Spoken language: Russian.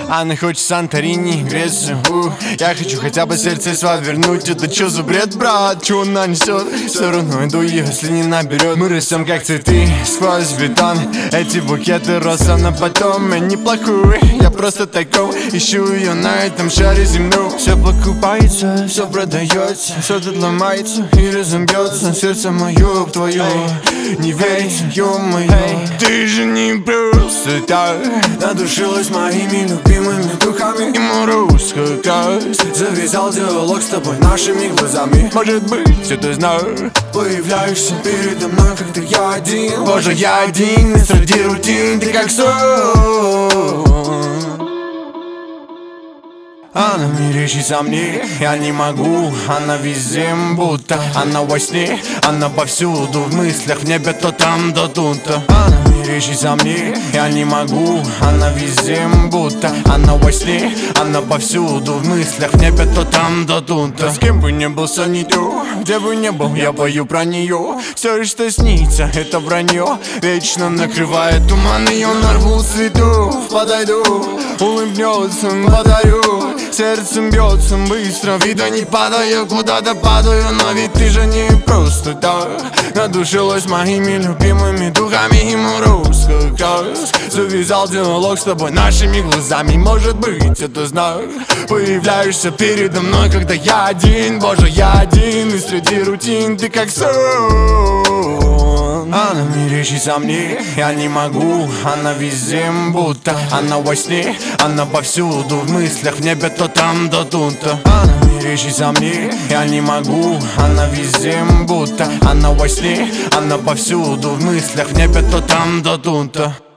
Она хочет Санторини, Грецию. Я хочу хотя бы сердце сват вернуть. Это чё за бред, брат? Чё она несет? Все равно иду, если не наберет. Мы растем как цветы сквозь бетон. Эти букеты роз, она потом. Я неплохой, я просто такой. Ищу ее на этом шаре земном. Все покупается, все продается, все тут ломается и разобьется. Сердце мое об твое не верится, ё-моё. Ты же не просто так надушилась моими любимыми духами. И морозко как завязал диалог с тобой нашими глазами. Может быть, это знак. Появляешься передо мной, когда я один. Боже, я один среди рутин, ты как сон. Она мерещится мне, я не могу. Она везде, будто она во сне. Она повсюду, в мыслях, в небе то там, то тут. Она мерещится мне, я не могу. Она везде, будто она во сне. Она повсюду, в мыслях, в небе то там, то тут. С кем бы не был, не то, где бы не был, я пою про нее. Все, что снится, это вранье. Вечно накрывает туман, ее нарву цветов. Подойду, улыбнется, подарю. Сердцем бьется быстро, вида не падаю, куда-то падаю. Но ведь ты же не просто так надушилась моими любимыми духами. И мороз как раз завязал диалог с тобой нашими глазами. Может быть, это знак. Появляешься передо мной, когда я один. Боже, я один, и среди рутин ты как сон. Она мерещится мне, я не могу. Она везде, будто она во сне. Она повсюду, в мыслях, в небе то там, то тут. Она мерещится мне, я не могу. Она везде, будто она во сне. Она повсюду, в мыслях, в небе то там, то тут.